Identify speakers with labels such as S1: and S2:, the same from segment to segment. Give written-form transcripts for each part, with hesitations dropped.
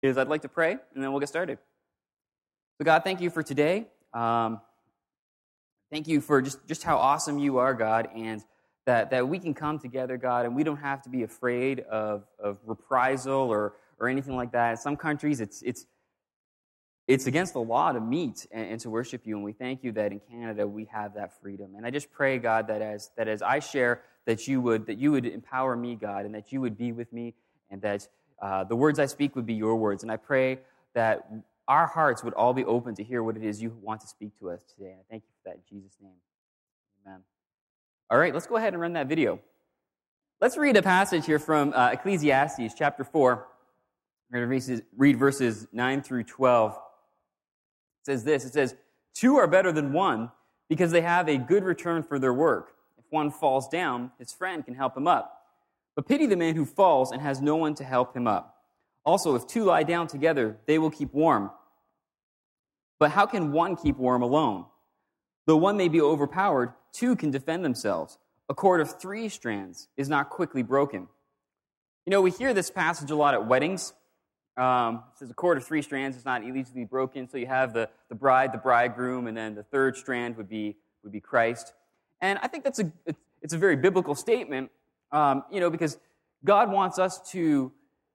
S1: is I'd like to pray, and then we'll get started. So God, thank you for today. Thank you for just how awesome you are, God, and that we can come together, God, and we don't have to be afraid of reprisal or anything like that. In some countries, it's against the law to meet and to worship you, and we thank you that in Canada we have that freedom. And I just pray, God, that as I share, that you would empower me, God, and that you would be with me, and that the words I speak would be your words. And I pray that our hearts would all be open to hear what it is you want to speak to us today. And I thank you for that in Jesus' name. Amen. All right, let's go ahead and run that video. Let's read a passage here from Ecclesiastes chapter 4. We're going to read verses 9 through 12. It says this, it says, "Two are better than one because they have a good return for their work. If one falls down, his friend can help him up. But pity the man who falls and has no one to help him up. Also, if two lie down together, they will keep warm. But how can one keep warm alone? Though one may be overpowered, two can defend themselves. A cord of 3 strands is not quickly broken." You know, we hear this passage a lot at weddings. It says a cord of 3 strands is not easily broken. So you have the bride, the bridegroom, and then the third strand would be Christ. And I think it's a very biblical statement. Because God wants us to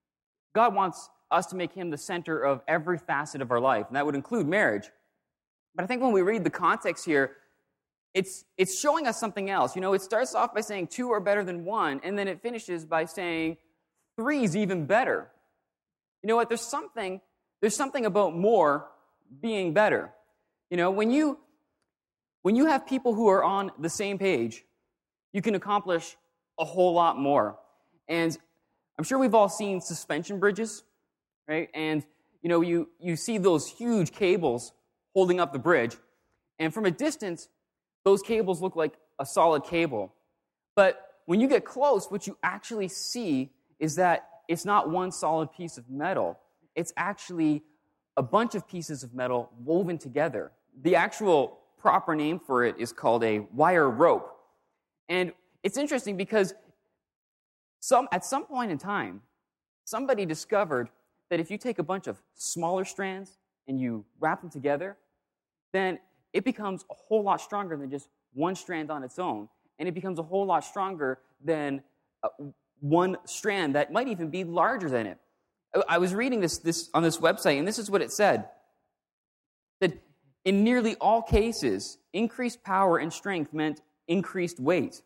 S1: make him the center of every facet of our life, and that would include marriage. But I think when we read the context here, it's showing us something else. You know, it starts off by saying 2 are better than 1, and then it finishes by saying 3 is even better. You know what? There's something about more being better. You know, when you have people who are on the same page, you can accomplish a whole lot more. And I'm sure we've all seen suspension bridges, right? And, you know, you see those huge cables holding up the bridge, and from a distance, those cables look like a solid cable. But when you get close, what you actually see is that it's not one solid piece of metal. It's actually a bunch of pieces of metal woven together. The actual proper name for it is called a wire rope. And it's interesting because at some point in time, somebody discovered that if you take a bunch of smaller strands and you wrap them together, then it becomes a whole lot stronger than just one strand on its own. And it becomes a whole lot stronger than one strand that might even be larger than it. I was reading this on this website, and this is what it said. That in nearly all cases, increased power and strength meant increased weight.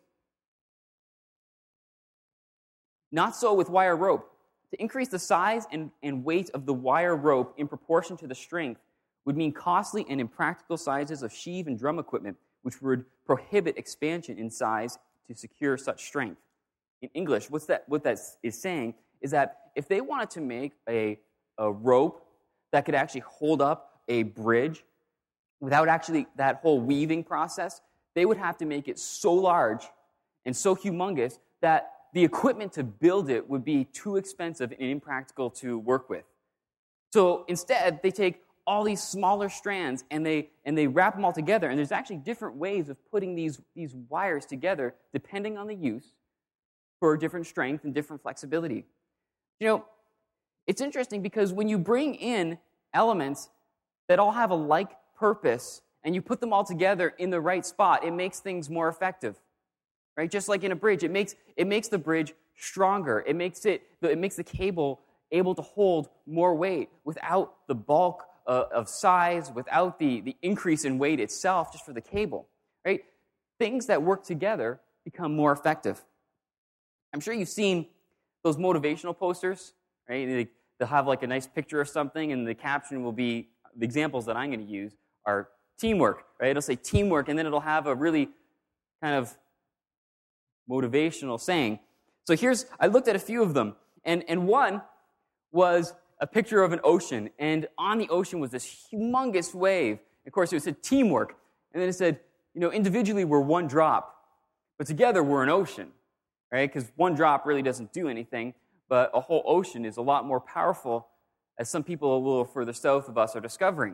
S1: Not so with wire rope. To increase the size and weight of the wire rope in proportion to the strength would mean costly and impractical sizes of sheave and drum equipment, which would prohibit expansion in size to secure such strength. In English, what that is saying is that if they wanted to make a rope that could actually hold up a bridge without actually that whole weaving process, they would have to make it so large and so humongous that the equipment to build it would be too expensive and impractical to work with. So instead, they take all these smaller strands and they wrap them all together. And there's actually different ways of putting these wires together depending on the use for different strength and different flexibility. You know, it's interesting because when you bring in elements that all have a like purpose and you put them all together in the right spot, it makes things more effective. Right? Just like in a bridge, it makes the bridge stronger. It makes the cable able to hold more weight without the bulk of size, without the increase in weight itself, just for the cable. Right? Things that work together become more effective. I'm sure you've seen those motivational posters, right? They'll have like a nice picture of something, and the caption will be, the examples that I'm going to use are teamwork, right? It'll say teamwork, and then it'll have a really kind of motivational saying. So I looked at a few of them, and one was a picture of an ocean, and on the ocean was this humongous wave. Of course, it said teamwork, and then it said, you know, individually we're one drop, but together we're an ocean, right? Because one drop really doesn't do anything, but a whole ocean is a lot more powerful, as some people a little further south of us are discovering.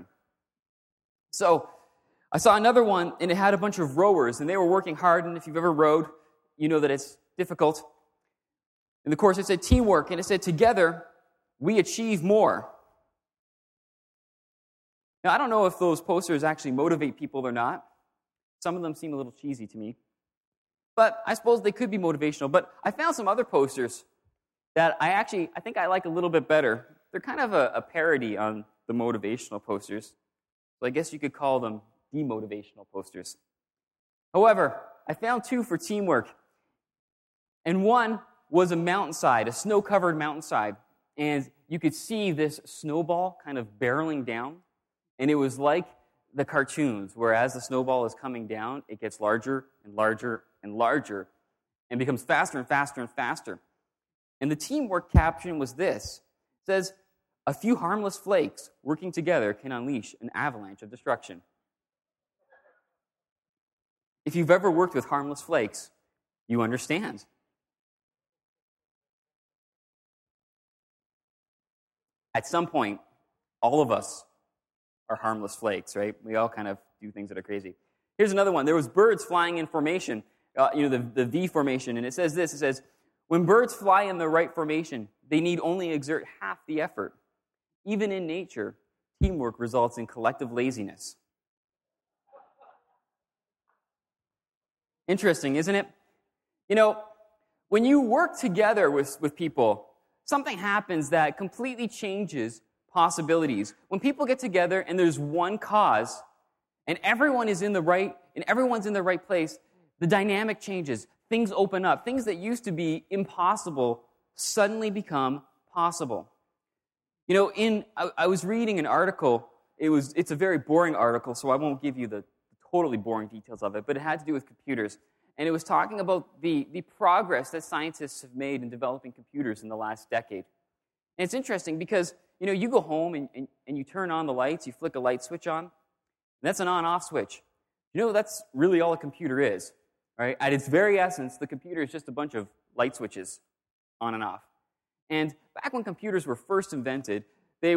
S1: So I saw another one, and it had a bunch of rowers, and they were working hard, and if you've ever rowed, you know that it's difficult. In the course, it said teamwork, and it said together, we achieve more. Now, I don't know if those posters actually motivate people or not. Some of them seem a little cheesy to me. But I suppose they could be motivational. But I found some other posters that I think I like a little bit better. They're kind of a parody on the motivational posters. So I guess you could call them demotivational posters. However, I found two for teamwork. And one was a mountainside, a snow-covered mountainside. And you could see this snowball kind of barreling down. And it was like the cartoons, where as the snowball is coming down, it gets larger and larger and larger and becomes faster and faster and faster. And the teamwork caption was this. It says, "A few harmless flakes working together can unleash an avalanche of destruction." If you've ever worked with harmless flakes, you understand. At some point, all of us are harmless flakes, right? We all kind of do things that are crazy. Here's another one. There was birds flying in formation, the V formation, and it says this. It says, "When birds fly in the right formation, they need only exert half the effort. Even in nature, teamwork results in collective laziness." Interesting, isn't it? When you work together with people, something happens that completely changes possibilities. When people get together and there's one cause, and everyone's in the right place, the dynamic changes. Things open up. Things that used to be impossible suddenly become possible. I was reading an article. It's a very boring article, so I won't give you the totally boring details of it, but it had to do with computers. And it was talking about the progress that scientists have made in developing computers in the last decade. And it's interesting because, you go home and you turn on the lights, you flick a light switch on, and that's an on-off switch. That's really all a computer is, right? At its very essence, the computer is just a bunch of light switches on and off. And back when computers were first invented, it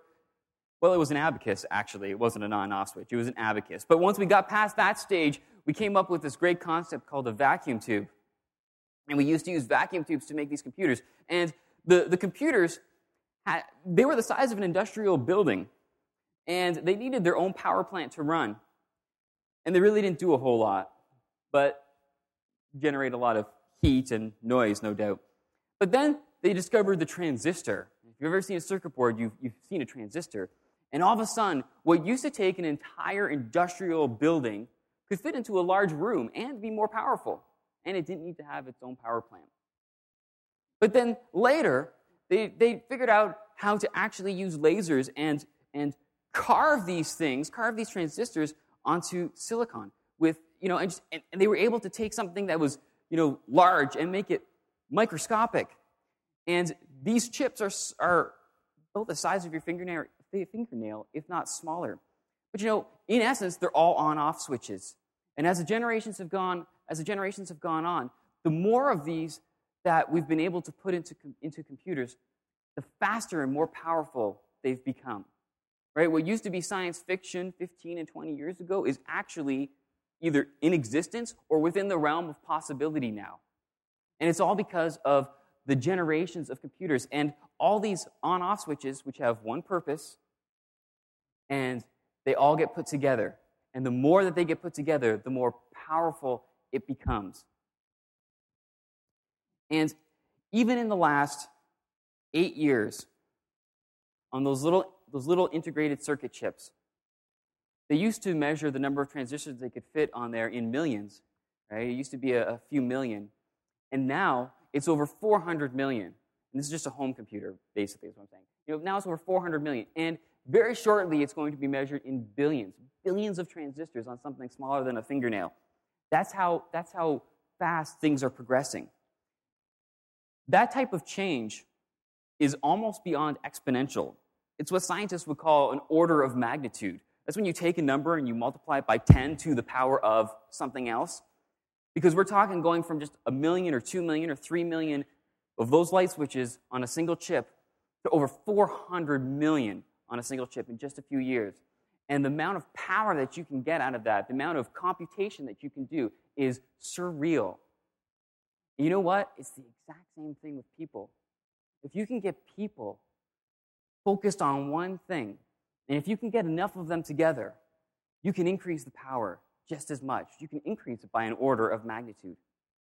S1: was an abacus, actually. It wasn't an on-off switch. It was an abacus. But once we got past that stage, we came up with this great concept called a vacuum tube. And we used to use vacuum tubes to make these computers. And the computers, they were the size of an industrial building. And they needed their own power plant to run. And they really didn't do a whole lot, but generate a lot of heat and noise, no doubt. But then they discovered the transistor. If you've ever seen a circuit board, you've seen a transistor. And all of a sudden, what used to take an entire industrial building could fit into a large room and be more powerful. And it didn't need to have its own power plant. But then later, they figured out how to actually use lasers and carve these transistors onto silicon with, and they were able to take something that was, large and make it microscopic. And these chips are about the size of your fingernail, if not smaller. But in essence, they're all on-off switches. And as the generations have gone on, the more of these that we've been able to put into computers, the faster and more powerful they've become. Right? What used to be science fiction 15 and 20 years ago is actually either in existence or within the realm of possibility now. And it's all because of the generations of computers and all these on-off switches, which have one purpose, and they all get put together. And the more that they get put together, the more powerful it becomes. And even in the last 8 years, on those little integrated circuit chips, they used to measure the number of transistors they could fit on there in millions. Right? It used to be a few million. And now it's over 400 million. And this is just a home computer, basically, is what I'm saying. Now it's over 400 million. And very shortly, it's going to be measured in billions of transistors on something smaller than a fingernail. That's how fast things are progressing. That type of change is almost beyond exponential. It's what scientists would call an order of magnitude. That's when you take a number and you multiply it by 10 to the power of something else. Because we're talking going from just 1 million or 2 million or 3 million of those light switches on a single chip to over 400 million on a single chip in just a few years. And the amount of power that you can get out of that, the amount of computation that you can do is surreal. And you know what? It's the exact same thing with people. If you can get people focused on one thing, And if you can get enough of them together, you can increase the power just as much. You can increase it by an order of magnitude.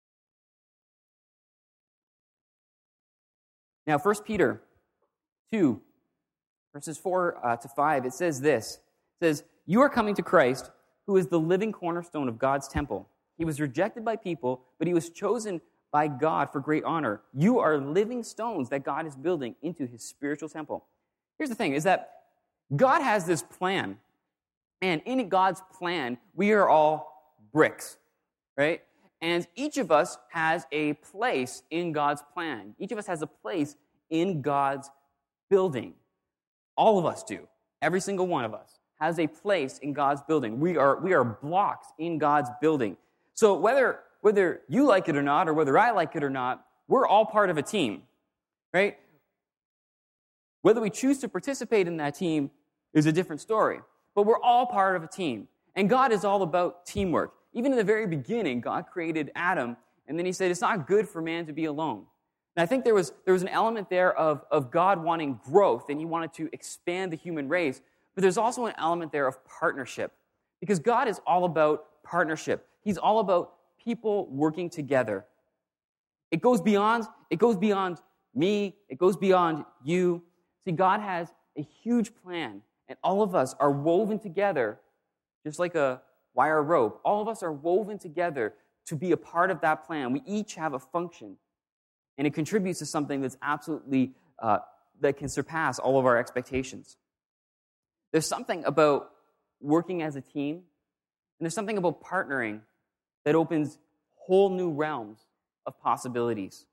S1: Now, 1 Peter 2, verses 4 to 5, it says this. It says, "You are coming to Christ, who is the living cornerstone of God's temple. He was rejected by people, but he was chosen by God for great honor. You are living stones that God is building into his spiritual temple." Here's the thing, is that God has this plan. And in God's plan, we are all bricks, right? And each of us has a place in God's plan. Each of us has a place in God's building. All of us do. Every single one of us has a place in God's building. We are blocks in God's building. So whether you like it or not, or whether I like it or not, we're all part of a team, right? Whether we choose to participate in that team is a different story. But we're all part of a team. And God is all about teamwork. Even in the very beginning, God created Adam, and then he said, it's not good for man to be alone. And I think there was an element there of God wanting growth, and he wanted to expand the human race. But there's also an element there of partnership. Because God is all about partnership. He's all about people working together. It goes beyond me. It goes beyond you. See, God has a huge plan, and all of us are woven together, just like a wire rope. All of us are woven together to be a part of that plan. We each have a function, and it contributes to something that's absolutely, that can surpass all of our expectations. There's something about working as a team, and there's something about partnering that opens whole new realms of possibilities.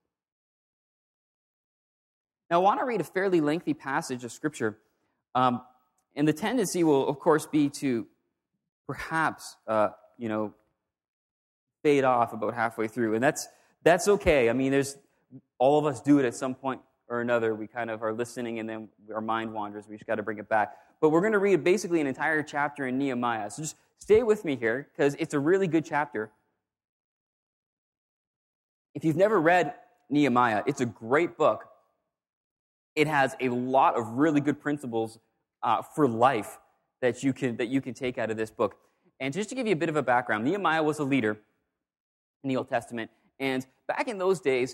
S1: Now, I want to read a fairly lengthy passage of Scripture, and the tendency will, of course, be to perhaps, fade off about halfway through, and that's okay. I mean, all of us do it at some point or another. We kind of are listening, and then our mind wanders. We just got to bring it back. But we're going to read basically an entire chapter in Nehemiah. So just stay with me here, because it's a really good chapter. If you've never read Nehemiah, it's a great book. It has a lot of really good principles for life that you can take out of this book. And just to give you a bit of a background, Nehemiah was a leader in the Old Testament. And back in those days,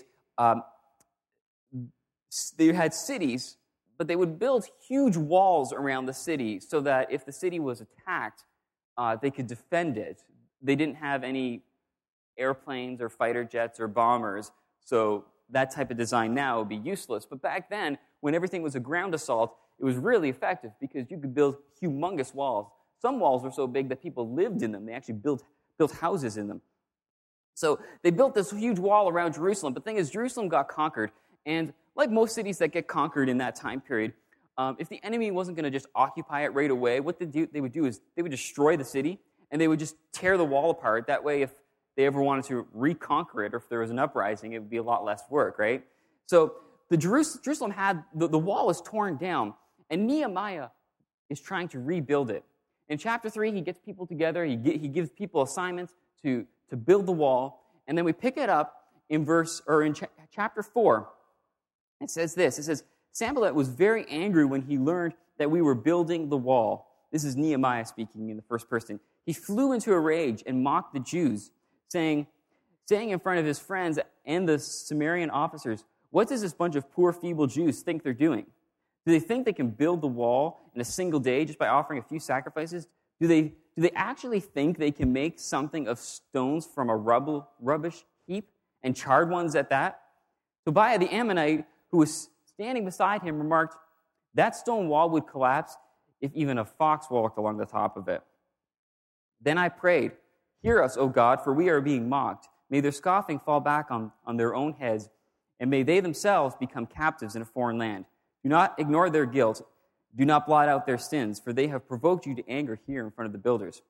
S1: they had cities, but they would build huge walls around the city so that if the city was attacked, they could defend it. They didn't have any airplanes or fighter jets or bombers, so that type of design now would be useless. But back then, when everything was a ground assault, it was really effective because you could build humongous walls. Some walls were so big that people lived in them. They actually built houses in them. So they built this huge wall around Jerusalem. But the thing is, Jerusalem got conquered. And like most cities that get conquered in that time period, if the enemy wasn't going to just occupy it right away, what they would do is they would destroy the city, and they would just tear the wall apart. That way, if they ever wanted to reconquer it, or if there was an uprising, it would be a lot less work, right? So Jerusalem had, the wall was torn down, and Nehemiah is trying to rebuild it. In chapter 3, he gets people together, he gives people assignments to build the wall, and then we pick it up in chapter 4. It says this, it says, Sanballat was very angry when he learned that we were building the wall. This is Nehemiah speaking in the first person. He flew into a rage and mocked the Jews, saying in front of his friends and the Sumerian officers, "What does this bunch of poor, feeble Jews think they're doing? Do they think they can build the wall in a single day just by offering a few sacrifices? Do they actually think they can make something of stones from a rubbish heap, and charred ones at that?" Tobiah the Ammonite, who was standing beside him, remarked, "That stone wall would collapse if even a fox walked along the top of it." Then I prayed, "Hear us, O God, for we are being mocked. May their scoffing fall back on their own heads, and may they themselves become captives in a foreign land. Do not ignore their guilt. Do not blot out their sins, for they have provoked you to anger here in front of the builders."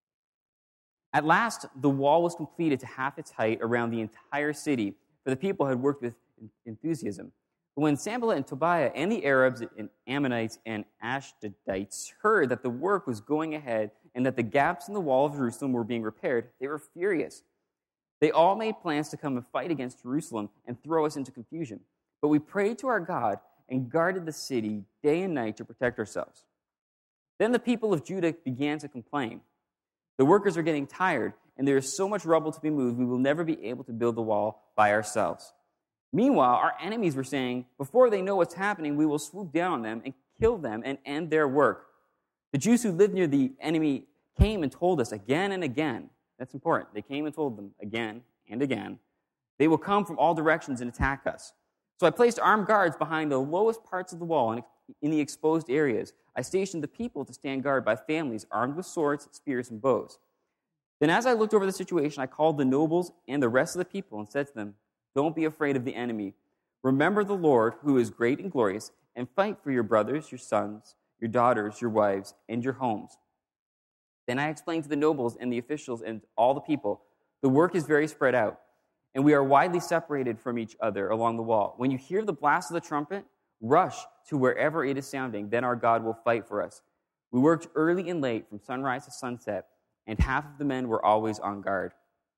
S1: At last, the wall was completed to half its height around the entire city, for the people had worked with enthusiasm. But when Sanballat and Tobiah and the Arabs and Ammonites and Ashdodites heard that the work was going ahead and that the gaps in the wall of Jerusalem were being repaired, they were furious. They all made plans to come and fight against Jerusalem and throw us into confusion. But we prayed to our God and guarded the city day and night to protect ourselves. Then the people of Judah began to complain. The workers are getting tired, and there is so much rubble to be moved, we will never be able to build the wall by ourselves. Meanwhile, our enemies were saying, before they know what's happening, we will swoop down on them and kill them and end their work. The Jews who lived near the enemy came and told us again and again. That's important. They came and told them again and again. They will come from all directions and attack us. So I placed armed guards behind the lowest parts of the wall and in the exposed areas. I stationed the people to stand guard by families armed with swords, spears, and bows. Then as I looked over the situation, I called the nobles and the rest of the people and said to them, don't be afraid of the enemy. Remember the Lord, who is great and glorious, and fight for your brothers, your sons, your daughters, your wives, and your homes. Then I explained to the nobles and the officials and all the people, the work is very spread out, and we are widely separated from each other along the wall. When you hear the blast of the trumpet, rush to wherever it is sounding, then our God will fight for us. We worked early and late from sunrise to sunset, and half of the men were always on guard.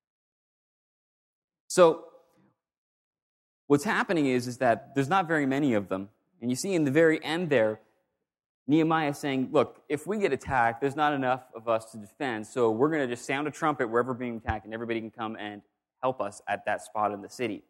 S1: So, what's happening is that there's not very many of them. And you see in the very end there, Nehemiah is saying, look, if we get attacked, there's not enough of us to defend, so we're going to just sound a trumpet wherever we're being attacked, and everybody can come and help us at that spot in the city.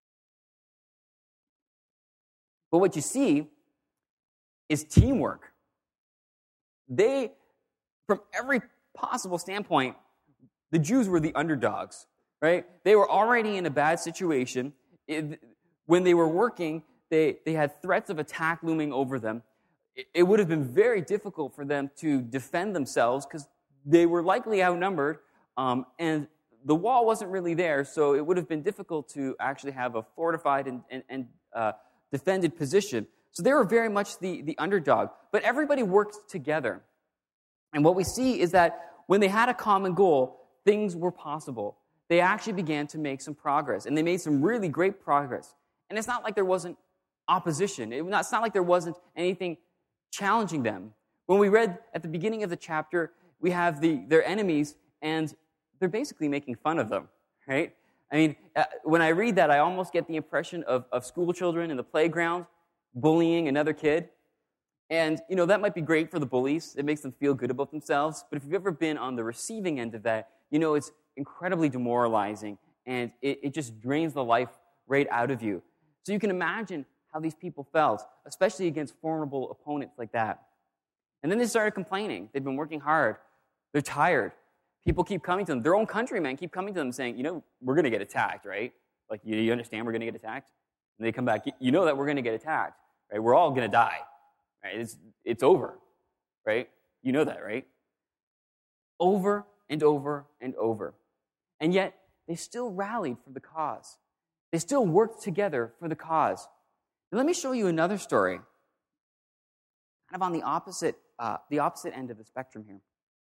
S1: But what you see is teamwork. They, from every possible standpoint, the Jews were the underdogs, right? They were already in a bad situation. When they were working, they had threats of attack looming over them. It would have been very difficult for them to defend themselves because they were likely outnumbered, and the wall wasn't really there, so it would have been difficult to actually have a fortified and defended position. So they were very much the underdog. But everybody worked together. And what we see is that when they had a common goal, things were possible. They actually began to make some progress, and they made some really great progress. And it's not like there wasn't opposition. It's not like there wasn't anything challenging them. When we read at the beginning of the chapter, we have their enemies, and they're basically making fun of them, right? I mean, when I read that, I almost get the impression of school children in the playground bullying another kid. And, that might be great for the bullies. It makes them feel good about themselves. But if you've ever been on the receiving end of that, it's incredibly demoralizing, and it just drains the life right out of you. So you can imagine how these people felt, especially against formidable opponents like that. And then they started complaining. They've been working hard. They're tired. People keep coming to them. Their own countrymen keep coming to them saying, we're going to get attacked, right? Like, you understand we're going to get attacked? And they come back, you know that we're going to get attacked, right? We're all going to die, right? It's over, right? You know that, right? Over and over and over. And yet, they still rallied for the cause. They still worked together for the cause. And let me show you another story, kind of on the opposite end of the spectrum here.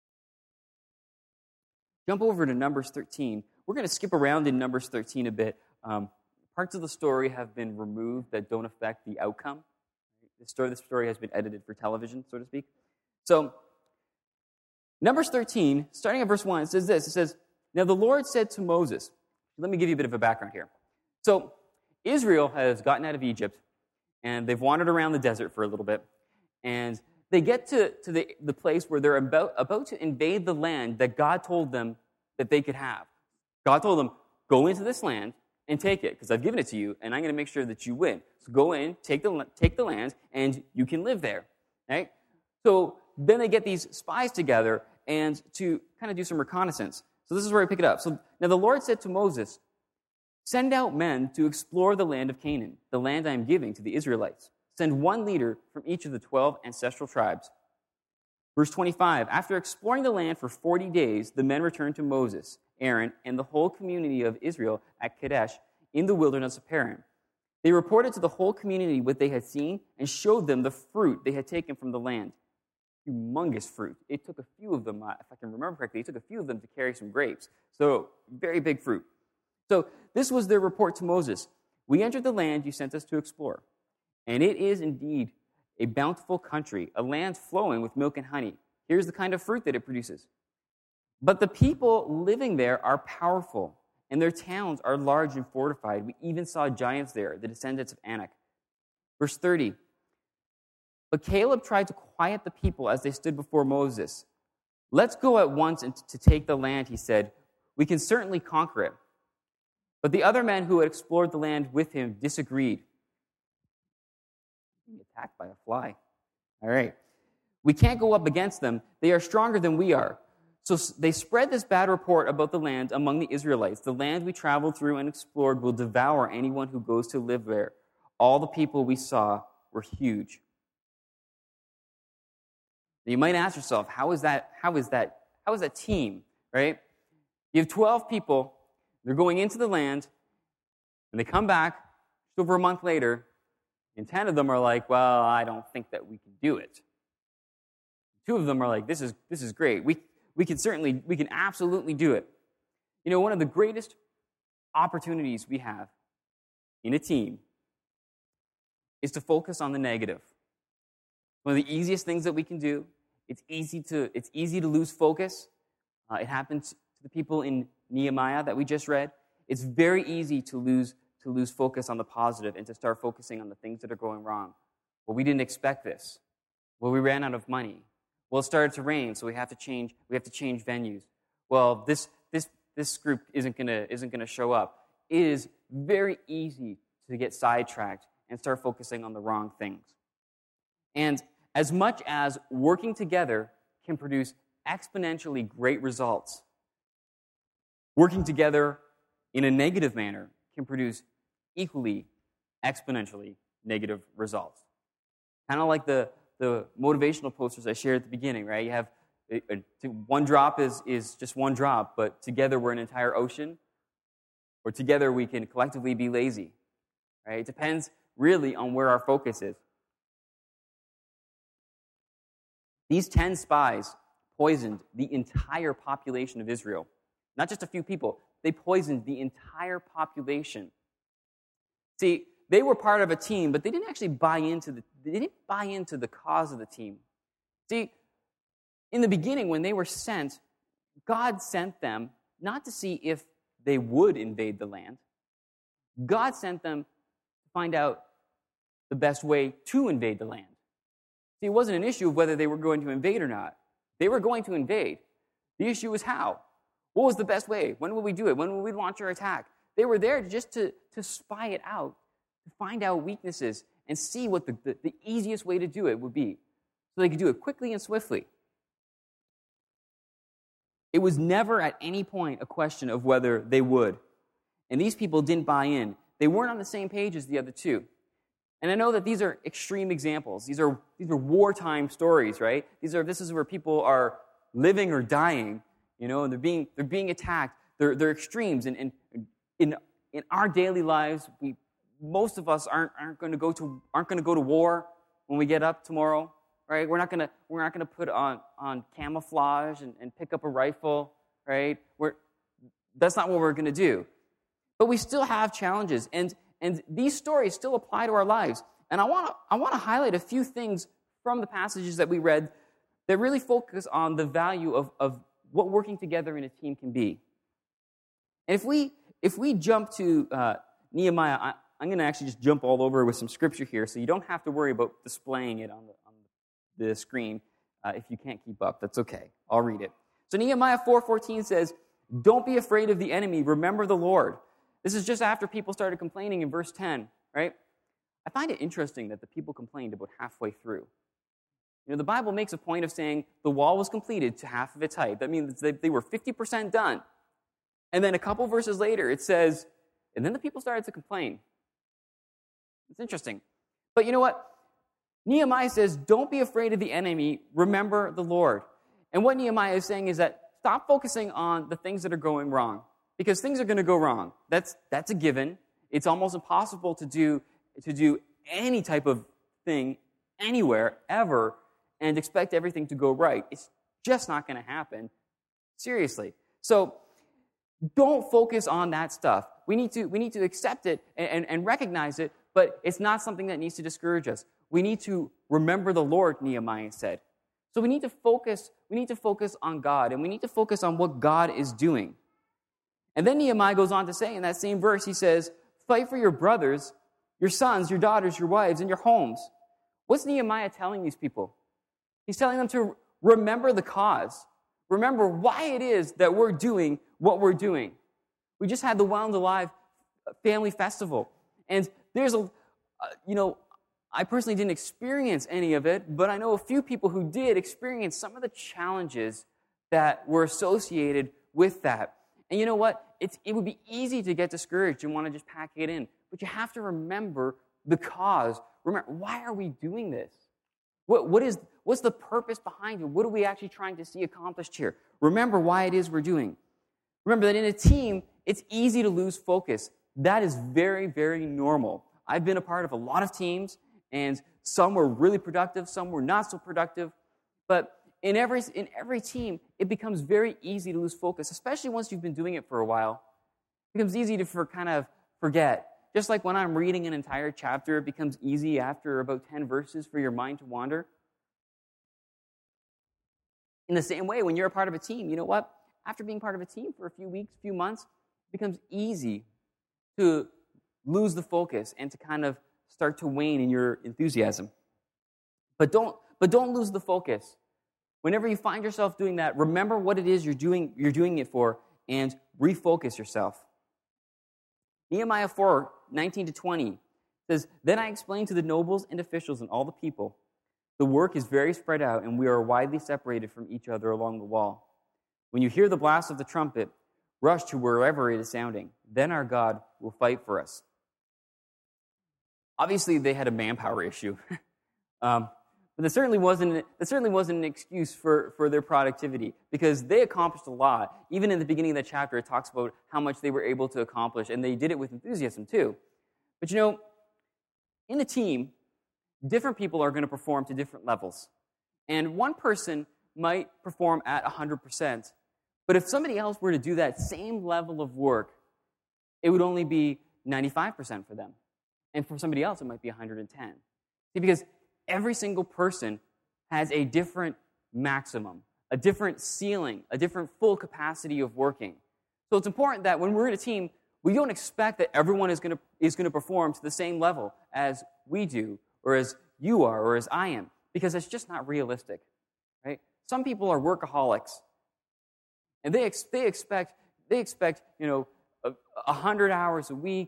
S1: Jump over to Numbers 13. We're going to skip around in Numbers 13 a bit. Parts of the story have been removed that don't affect the outcome. The story has been edited for television, so to speak. So, Numbers 13, starting at verse 1, it says this. It says, now the Lord said to Moses, let me give you a bit of a background here. So, Israel has gotten out of Egypt, and they've wandered around the desert for a little bit, and they get to the place where they're about to invade the land that God told them that they could have. God told them, go into this land and take it, because I've given it to you, and I'm going to make sure that you win. So go in, take the land, and you can live there. Right? So then they get these spies together and to kind of do some reconnaissance. So this is where I pick it up. So now the Lord said to Moses, send out men to explore the land of Canaan, the land I am giving to the Israelites. Send one leader from each of the 12 ancestral tribes. Verse 25, after exploring the land for 40 days, the men returned to Moses, Aaron, and the whole community of Israel at Kadesh in the wilderness of Paran. They reported to the whole community what they had seen and showed them the fruit they had taken from the land. Humongous fruit. It took a few of them, if I can remember correctly, it took a few of them to carry some grapes. So, very big fruit. So, this was their report to Moses. We entered the land you sent us to explore, and it is indeed a bountiful country, a land flowing with milk and honey. Here's the kind of fruit that it produces. But the people living there are powerful, and their towns are large and fortified. We even saw giants there, the descendants of Anak. Verse 30. But Caleb tried to quiet the people as they stood before Moses. "Let's go at once to take the land," he said. "We can certainly conquer it." But the other men who had explored the land with him disagreed. Being attacked by a fly. All right. "We can't go up against them. They are stronger than we are." So they spread this bad report about the land among the Israelites. "The land we traveled through and explored will devour anyone who goes to live there. All the people we saw were huge." Now you might ask yourself, how is that team, right? You have 12 people, they're going into the land, and they come back just over a month later, and 10 of them are like, "Well, I don't think that we can do it." 2 of them are like, this is great. We can absolutely do it. You know, one of the greatest opportunities we have in a team is to focus on the negative. One of the easiest things that we can do. It's easy to lose focus. It happened to the people in Nehemiah that we just read. It's very easy to lose focus on the positive and to start focusing on the things that are going wrong. Well, we didn't expect this. Well, we ran out of money. Well, it started to rain, so we have to change venues. Well, this group isn't gonna show up. It is very easy to get sidetracked and start focusing on the wrong things. And as much as working together can produce exponentially great results, working together in a negative manner can produce equally exponentially negative results. Kind of like the motivational posters I shared at the beginning, right? You have one drop is just one drop, but together we're an entire ocean, or together we can collectively be lazy, right? It depends really on where our focus is. These 10 spies poisoned the entire population of Israel. Not just a few people. They poisoned the entire population. See, they were part of a team, but they didn't actually buy into the cause of the team. See, in the beginning, when they were sent, God sent them not to see if they would invade the land. God sent them to find out the best way to invade the land. See, it wasn't an issue of whether they were going to invade or not. They were going to invade. The issue was how. What was the best way? When would we do it? When would we launch our attack? They were there just to spy it out, to find out weaknesses and see what the easiest way to do it would be, so they could do it quickly and swiftly. It was never at any point a question of whether they would. And these people didn't buy in. They weren't on the same page as the other two. And I know that these are extreme examples. These are wartime stories, right? This is where people are living or dying, you know, and they're being attacked. They're extremes. And in our daily lives, most of us aren't going to go to war when we get up tomorrow, right? We're not gonna put on camouflage and pick up a rifle, right? That's not what we're going to do. But we still have challenges, and these stories still apply to our lives. And I want to highlight a few things from the passages that we read that really focus on the value of what working together in a team can be. And if we jump to Nehemiah, I'm going to actually just jump all over with some scripture here, so you don't have to worry about displaying it on the screen. If you can't keep up, that's okay. I'll read it. So Nehemiah 4:14 says, "Don't be afraid of the enemy. Remember the Lord." This is just after people started complaining in verse 10, right? I find it interesting that the people complained about halfway through. You know, the Bible makes a point of saying the wall was completed to half of its height. That means they were 50% done. And then a couple verses later, it says, and then the people started to complain. It's interesting. But you know what? Nehemiah says, don't be afraid of the enemy. Remember the Lord. And what Nehemiah is saying is that stop focusing on the things that are going wrong, because things are going to go wrong. That's a given. It's almost impossible to do any type of thing anywhere, ever, and expect everything to go right. It's just not going to happen. Seriously. So don't focus on that stuff. We need to accept it and recognize it, but it's not something that needs to discourage us. We need to remember the Lord, Nehemiah said. So we need to focus on God, and we need to focus on what God is doing. And then Nehemiah goes on to say in that same verse, he says, fight for your brothers, your sons, your daughters, your wives, and your homes. What's Nehemiah telling these people? He's telling them to remember the cause. Remember why it is that we're doing what we're doing. We just had the Wound Alive family festival. And there's I personally didn't experience any of it, but I know a few people who did experience some of the challenges that were associated with that. And you know what? It would be easy to get discouraged and want to just pack it in. But you have to remember the cause. Remember, why are we doing this? What's the purpose behind it? What are we actually trying to see accomplished here? Remember why it is we're doing. Remember that in a team, it's easy to lose focus. That is very, very normal. I've been a part of a lot of teams, and some were really productive, some were not so productive. But in every team, it becomes very easy to lose focus, especially once you've been doing it for a while. It becomes easy to kind of forget. Just like when I'm reading an entire chapter, it becomes easy after about 10 verses for your mind to wander. In the same way, when you're a part of a team, you know what? After being part of a team for a few weeks, few months, it becomes easy to lose the focus and to kind of start to wane in your enthusiasm. But don't lose the focus. Whenever you find yourself doing that, remember what it is you're doing it for, and refocus yourself. Nehemiah 4, 19-20 says, "Then I explained to the nobles and officials and all the people, the work is very spread out, and we are widely separated from each other along the wall. When you hear the blast of the trumpet, rush to wherever it is sounding. Then our God will fight for us." Obviously, they had a manpower issue. But that certainly wasn't an excuse for their productivity, because they accomplished a lot. Even in the beginning of that chapter, it talks about how much they were able to accomplish, and they did it with enthusiasm too. But you know, in the team, different people are going to perform to different levels. And one person might perform at 100%, but if somebody else were to do that same level of work, it would only be 95% for them. And for somebody else, it might be 110. See, because every single person has a different maximum, a different ceiling, a different full capacity of working. So it's important that when we're in a team, we don't expect that everyone is going to perform to the same level as we do, or as you are, or as I am, because it's just not realistic, right? Some people are workaholics, and they expect 100 hours a week,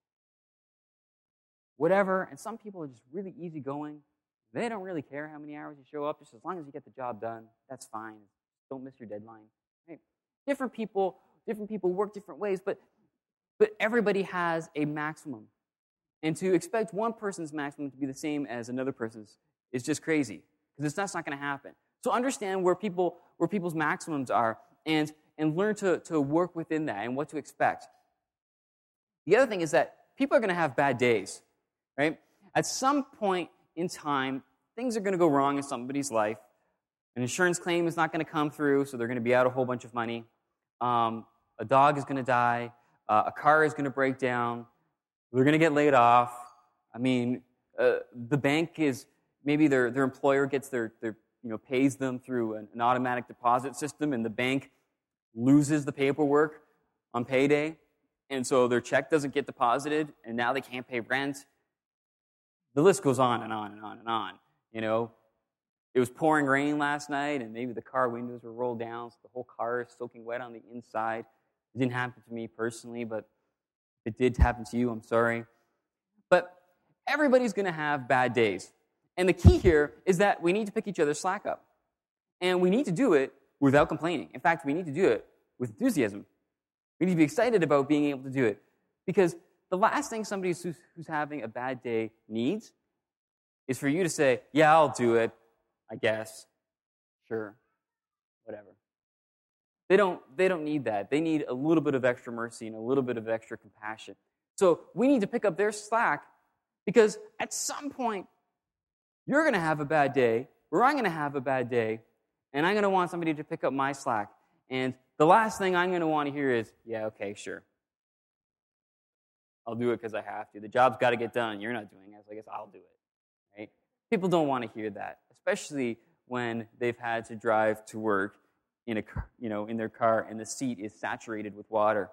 S1: whatever. And some people are just really easygoing. They don't really care how many hours you show up, just as long as you get the job done. That's fine. Don't miss your deadline. Right? Different people work different ways, but everybody has a maximum. And to expect one person's maximum to be the same as another person's is just crazy, because that's not going to happen. So understand where people's maximums are, and learn to work within that and what to expect. The other thing is that people are going to have bad days, right? At some point in time, things are going to go wrong in somebody's life. An insurance claim is not going to come through, so they're going to be out a whole bunch of money. A dog is going to die. A car is going to break down. They're going to get laid off. I mean, the bank is, maybe their employer gets pays them through an automatic deposit system, and the bank loses the paperwork on payday, and so their check doesn't get deposited, and now they can't pay rent. The list goes on and on and on and on. You know, it was pouring rain last night, and maybe the car windows were rolled down, so the whole car is soaking wet on the inside. It didn't happen to me personally, but if it did happen to you, I'm sorry. But everybody's going to have bad days. And the key here is that we need to pick each other's slack up. And we need to do it without complaining. In fact, we need to do it with enthusiasm. We need to be excited about being able to do it. Because the last thing somebody who's having a bad day needs is for you to say, yeah, I'll do it, I guess. Sure. Whatever. They don't need that. They need a little bit of extra mercy and a little bit of extra compassion. So we need to pick up their slack, because at some point, you're going to have a bad day, or I'm going to have a bad day, and I'm going to want somebody to pick up my slack. And the last thing I'm going to want to hear is, yeah, okay, sure. I'll do it because I have to. The job's got to get done. You're not doing it, so I guess I'll do it. Right? People don't want to hear that, especially when they've had to drive to work in their car, and the seat is saturated with water.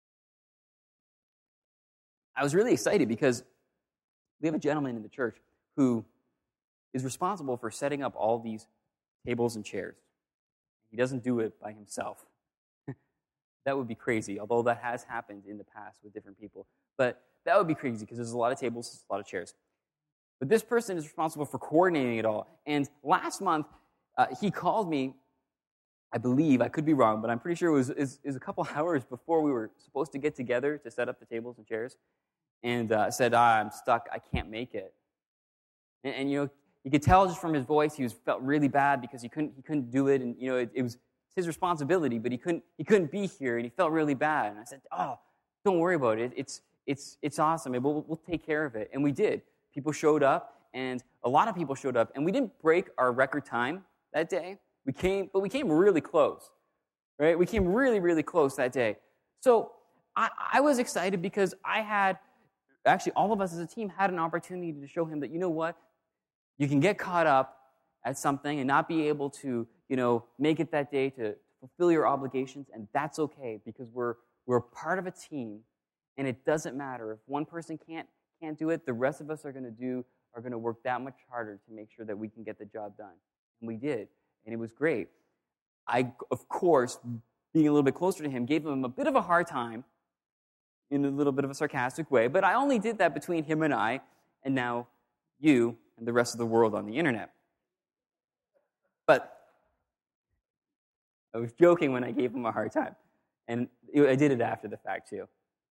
S1: I was really excited because we have a gentleman in the church who is responsible for setting up all these tables and chairs. He doesn't do it by himself. That would be crazy, although that has happened in the past with different people. But that would be crazy because there's a lot of tables, a lot of chairs. But this person is responsible for coordinating it all. And last month, he called me, I believe, I could be wrong, but I'm pretty sure it was a couple hours before we were supposed to get together to set up the tables and chairs, and said, I'm stuck, I can't make it. And you could tell just from his voice he felt really bad because he couldn't do it, and it was his responsibility, but he couldn't be here, and he felt really bad. And I said, don't worry about it. It's awesome. We'll take care of it. And we did. People showed up, and a lot of people showed up, and we didn't break our record time that day. We came really close, right? We came really, really close that day. So I was excited because actually all of us as a team had an opportunity to show him that, you know what? You can get caught up at something and not be able to, make it that day to fulfill your obligations, and that's okay because we're part of a team, and it doesn't matter. If one person can't do it, the rest of us are going to work that much harder to make sure that we can get the job done. And we did, and it was great. I, of course, being a little bit closer to him, gave him a bit of a hard time in a little bit of a sarcastic way, but I only did that between him and I, and now you and the rest of the world on the internet. But I was joking when I gave him a hard time, and I did it after the fact too.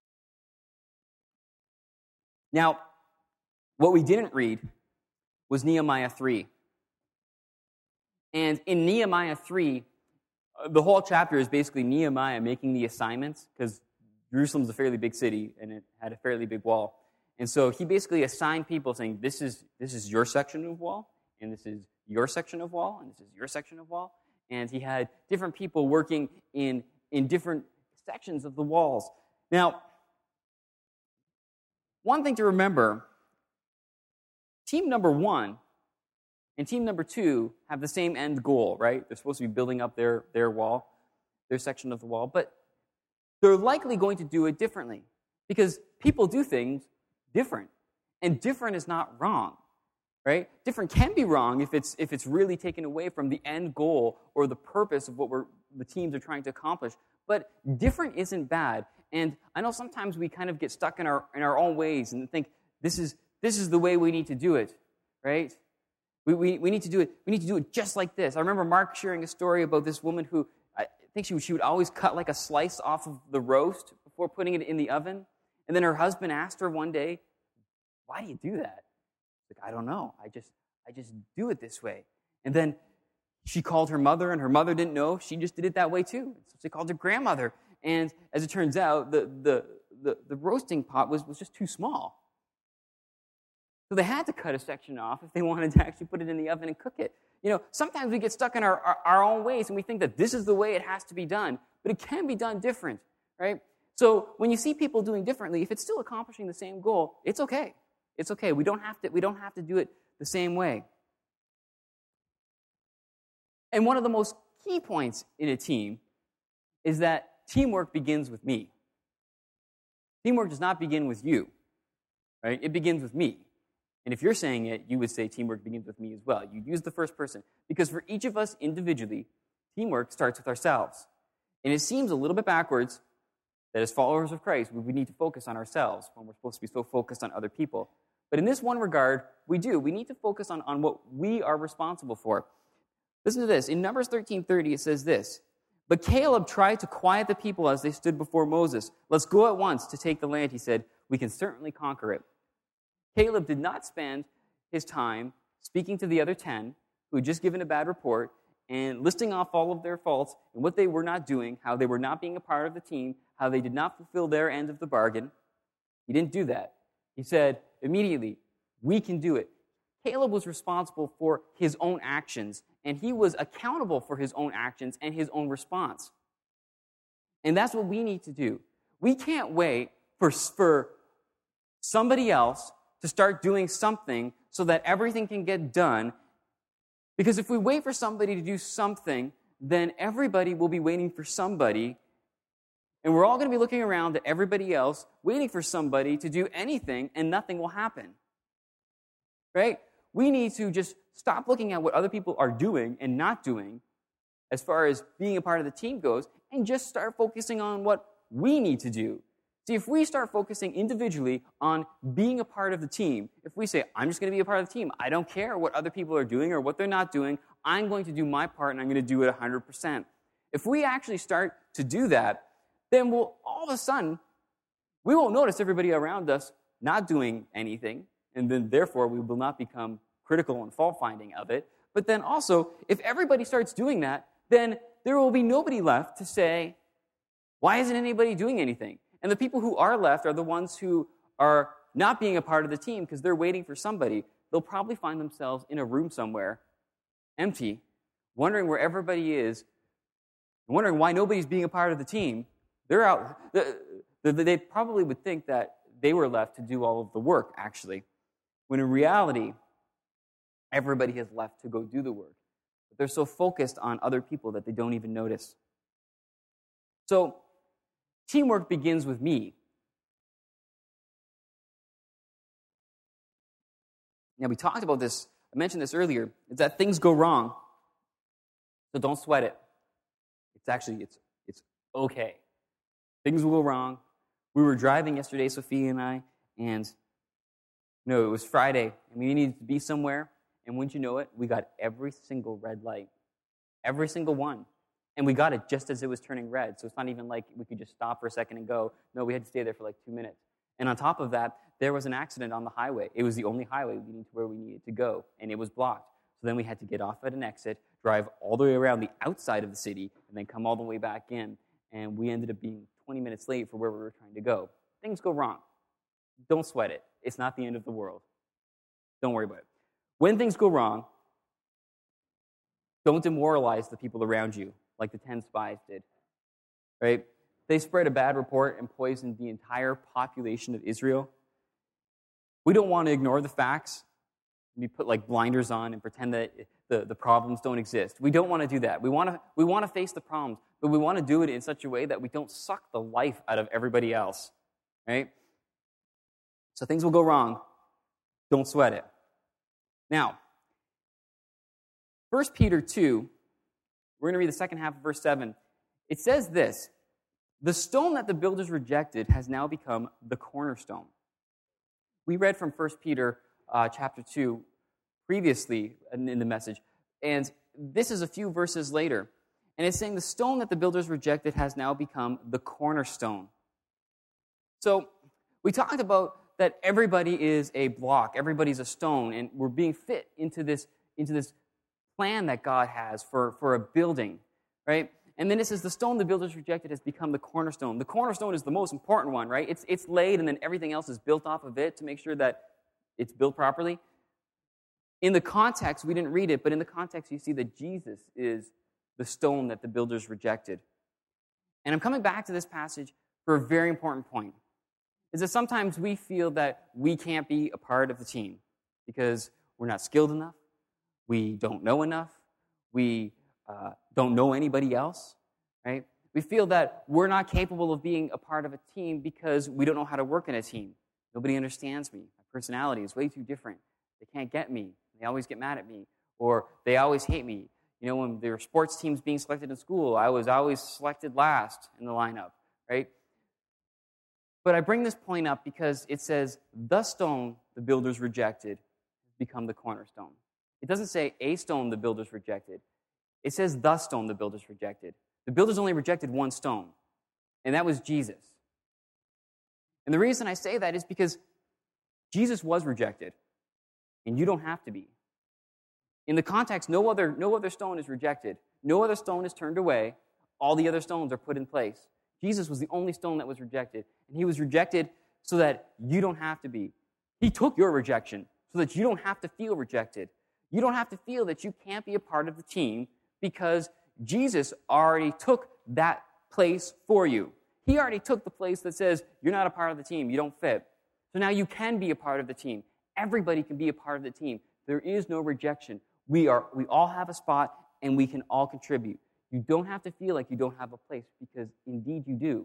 S1: Now, what we didn't read was Nehemiah 3. And in Nehemiah 3, the whole chapter is basically Nehemiah making the assignments, because Jerusalem's a fairly big city, and it had a fairly big wall. And so he basically assigned people saying, this is your section of wall, and this is your section of wall, and this is your section of wall. And he had different people working in different sections of the walls. Now, one thing to remember, team number 1 and team number 2 have the same end goal, right? They're supposed to be building up their wall, their section of the wall, but they're likely going to do it differently because people do things different, and different is not wrong, right? Different can be wrong if it's really taken away from the end goal or the purpose of what the teams are trying to accomplish, but different isn't bad. And I know sometimes we kind of get stuck in our own ways and think this is the way we need to do it, right? We need to do it. We need to do it just like this. I remember Mark sharing a story about this woman who I think she would always cut like a slice off of the roast before putting it in the oven. And then her husband asked her one day, "Why do you do that?" She's like, "I don't know. I just do it this way." And then she called her mother, and her mother didn't know. She just did it that way too. So she called her grandmother. And as it turns out, the roasting pot was just too small. So they had to cut a section off if they wanted to actually put it in the oven and cook it. Sometimes we get stuck in our own ways, and we think that this is the way it has to be done. But it can be done different, right? So when you see people doing differently, if it's still accomplishing the same goal, it's okay. It's okay. We don't have to do it the same way. And one of the most key points in a team is that teamwork begins with me. Teamwork does not begin with you, right? It begins with me. And if you're saying it, you would say teamwork begins with me as well. You use the first person. Because for each of us individually, teamwork starts with ourselves. And it seems a little bit backwards that as followers of Christ, we need to focus on ourselves when we're supposed to be so focused on other people. But in this one regard, we do. We need to focus on what we are responsible for. Listen to this. In Numbers 13:30, it says this, "But Caleb tried to quiet the people as they stood before Moses. 'Let's go at once to take the land,' he said. 'We can certainly conquer it.'" Caleb did not spend his time speaking to the other 10 who had just given a bad report and listing off all of their faults and what they were not doing, how they were not being a part of the team, how they did not fulfill their end of the bargain. He didn't do that. He said immediately, "We can do it." Caleb was responsible for his own actions, and he was accountable for his own actions and his own response. And that's what we need to do. We can't wait for somebody else to start doing something so that everything can get done, because if we wait for somebody to do something, then everybody will be waiting for somebody, and we're all going to be looking around at everybody else, waiting for somebody to do anything, and nothing will happen. Right? We need to just stop looking at what other people are doing and not doing as far as being a part of the team goes, and just start focusing on what we need to do. See, if we start focusing individually on being a part of the team, if we say, I'm just going to be a part of the team, I don't care what other people are doing or what they're not doing, I'm going to do my part and I'm going to do it 100%. If we actually start to do that, then we'll all of a sudden, we won't notice everybody around us not doing anything, and then therefore we will not become critical and fault-finding of it. But then also, if everybody starts doing that, then there will be nobody left to say, why isn't anybody doing anything? And the people who are left are the ones who are not being a part of the team because they're waiting for somebody. They'll probably find themselves in a room somewhere, empty, wondering where everybody is, wondering why nobody's being a part of the team. They're out. They probably would think that they were left to do all of the work, actually, when in reality, everybody has left to go do the work. But they're so focused on other people that they don't even notice. So, teamwork begins with me. Now, we talked about this. I mentioned this earlier. It's that things go wrong. So don't sweat it. It's okay. Things will go wrong. We were driving yesterday, Sophia and I, and it was Friday, and we needed to be somewhere, and wouldn't you know it, we got every single red light. Every single one. And we got it just as it was turning red, so it's not even like we could just stop for a second and go. No, we had to stay there for like 2 minutes. And on top of that, there was an accident on the highway. It was the only highway leading to where we needed to go, and it was blocked. So then we had to get off at an exit, drive all the way around the outside of the city, and then come all the way back in. And we ended up being 20 minutes late for where we were trying to go. Things go wrong. Don't sweat it. It's not the end of the world. Don't worry about it. When things go wrong, don't demoralize the people around you like the 10 spies did. Right? They spread a bad report and poisoned the entire population of Israel. We don't want to ignore the facts. We put like blinders on and pretend that the problems don't exist. We don't want to do that. We want to face the problems, but we want to do it in such a way that we don't suck the life out of everybody else. Right? So things will go wrong. Don't sweat it. Now, 1 Peter 2, we're going to read the second half of verse 7. It says this, the stone that the builders rejected has now become the cornerstone. We read from 1 Peter chapter 2 previously in the message, and this is a few verses later. And it's saying the stone that the builders rejected has now become the cornerstone. So we talked about that everybody is a block, everybody's a stone, and we're being fit into this plan that God has for a building, right? And then it says the stone the builders rejected has become the cornerstone. The cornerstone is the most important one, right? It's laid, and then everything else is built off of it to make sure that it's built properly. In the context, we didn't read it, but in the context, you see that Jesus is the stone that the builders rejected. And I'm coming back to this passage for a very important point. Is that sometimes we feel that we can't be a part of the team because we're not skilled enough, we don't know enough, we don't know anybody else, right? We feel that we're not capable of being a part of a team because we don't know how to work in a team. Nobody understands me. My personality is way too different. They can't get me. They always get mad at me. Or they always hate me. When there were sports teams being selected in school, I was always selected last in the lineup, right? But I bring this point up because it says, the stone the builders rejected has become the cornerstone. It doesn't say a stone the builders rejected. It says the stone the builders rejected. The builders only rejected one stone, and that was Jesus. And the reason I say that is because Jesus was rejected, and you don't have to be. In the context, no other stone is rejected. No other stone is turned away. All the other stones are put in place. Jesus was the only stone that was rejected, and he was rejected so that you don't have to be. He took your rejection so that you don't have to feel rejected. You don't have to feel that you can't be a part of the team because Jesus already took that place for you. He already took the place that says, you're not a part of the team, you don't fit. So now you can be a part of the team. Everybody can be a part of the team. There is no rejection. We all have a spot, and we can all contribute. You don't have to feel like you don't have a place, because indeed you do.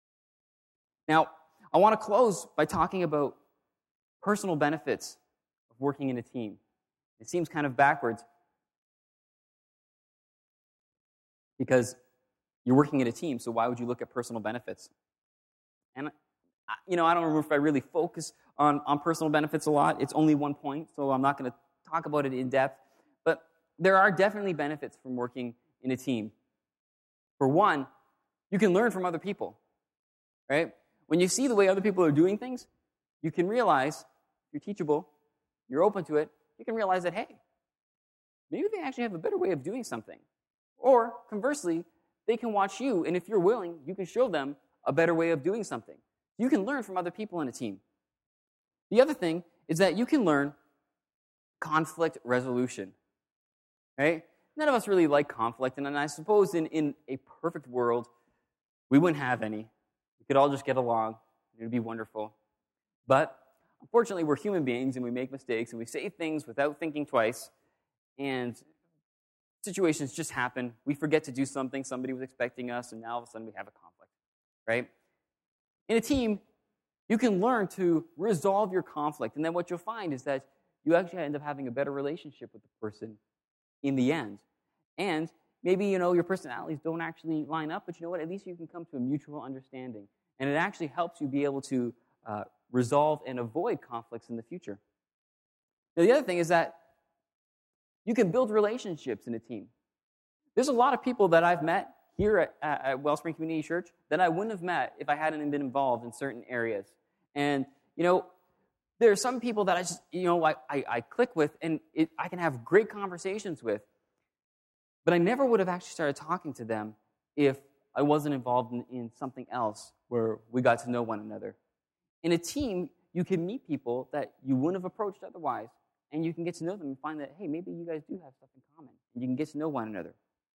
S1: Now, I want to close by talking about personal benefits of working in a team. It seems kind of backwards because you're working in a team, so why would you look at personal benefits? And, I don't remember if I really focus on personal benefits a lot. It's only one point, so I'm not going to talk about it in depth. But there are definitely benefits from working in a team. For one, you can learn from other people, right? When you see the way other people are doing things, you can realize you're teachable, you're open to it, you can realize that, hey, maybe they actually have a better way of doing something. Or, conversely, they can watch you, and if you're willing, you can show them a better way of doing something. You can learn from other people in a team. The other thing is that you can learn conflict resolution, right? None of us really like conflict, and I suppose in a perfect world, we wouldn't have any. We could all just get along. It would be wonderful. But unfortunately, we're human beings, and we make mistakes, and we say things without thinking twice, and situations just happen. We forget to do something. Somebody was expecting us, and now all of a sudden we have a conflict, right? In a team, you can learn to resolve your conflict, and then what you'll find is that you actually end up having a better relationship with the person in the end. And maybe, your personalities don't actually line up, but you know what? At least you can come to a mutual understanding, and it actually helps you be able to resolve and avoid conflicts in the future. Now, the other thing is that you can build relationships in a team. There's a lot of people that I've met here at Wellspring Community Church that I wouldn't have met if I hadn't been involved in certain areas. And, there are some people that I just, I click with, and I can have great conversations with, but I never would have actually started talking to them if I wasn't involved in something else where we got to know one another. In a team, you can meet people that you wouldn't have approached otherwise, and you can get to know them and find that, hey, maybe you guys do have stuff in common, and you can get to know one another.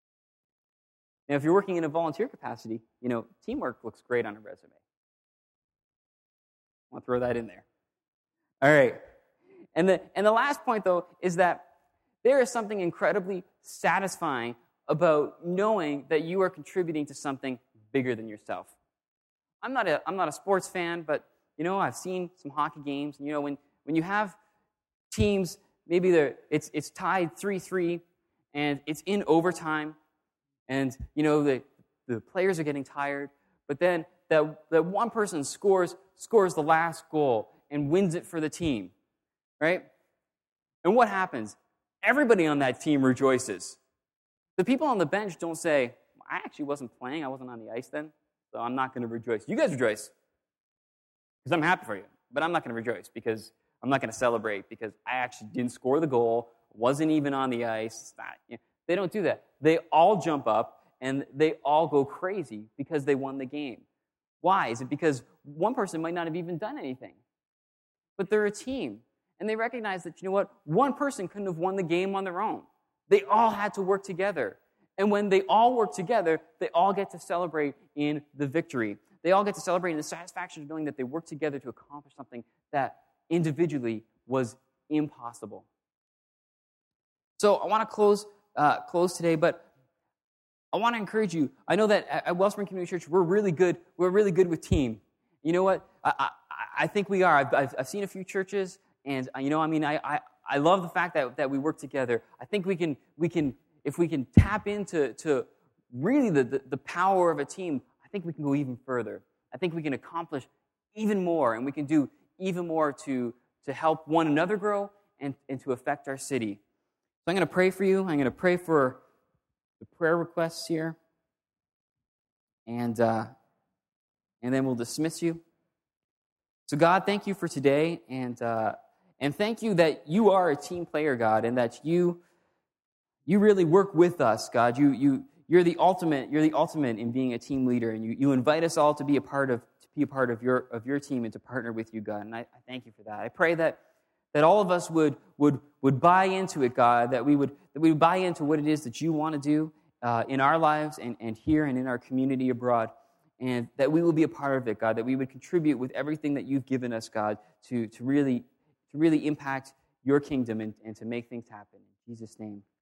S1: Now, if you're working in a volunteer capacity, teamwork looks great on a resume. I want to throw that in there. All right. And the last point, though, is that there is something incredibly satisfying about knowing that you are contributing to something bigger than yourself. I'm not a sports fan, but I've seen some hockey games. And, when you have teams, maybe it's tied 3-3, and it's in overtime, and the players are getting tired, but then that one person scores the last goal and wins it for the team, right? And what happens? Everybody on that team rejoices. The people on the bench don't say, I actually wasn't playing, I wasn't on the ice then, so I'm not going to rejoice. You guys rejoice, because I'm happy for you, but I'm not going to rejoice because I'm not going to celebrate because I actually didn't score the goal, wasn't even on the ice. They don't do that. They all jump up, and they all go crazy because they won the game. Why? Is it because one person might not have even done anything? But they're a team, and they recognize that, one person couldn't have won the game on their own. They all had to work together. And when they all work together, they all get to celebrate in the victory. They all get to celebrate in the satisfaction of knowing that they worked together to accomplish something that individually was impossible. So I want to close today, but I want to encourage you. I know that at Wellspring Community Church, we're really good with team. You know what? I think we are. I've seen a few churches, and I love the fact that we work together. I think we can if we can tap into really the power of a team, I think we can go even further. I think we can accomplish even more, and we can do even more to help one another grow and to affect our city. So I'm going to pray for you. I'm going to pray for the prayer requests here, and then we'll dismiss you. So God, thank you for today, and thank you that you are a team player, God, and that you really work with us, God. You're the ultimate in being a team leader, and you invite us all to be a part of your team and to partner with you, God. And I thank you for that. I pray that all of us would buy into it, God, that we would buy into what it is that you want to do in our lives and here and in our community abroad, and that we will be a part of it, God, that we would contribute with everything that you've given us, God, to really impact your kingdom and to make things happen. In Jesus' name.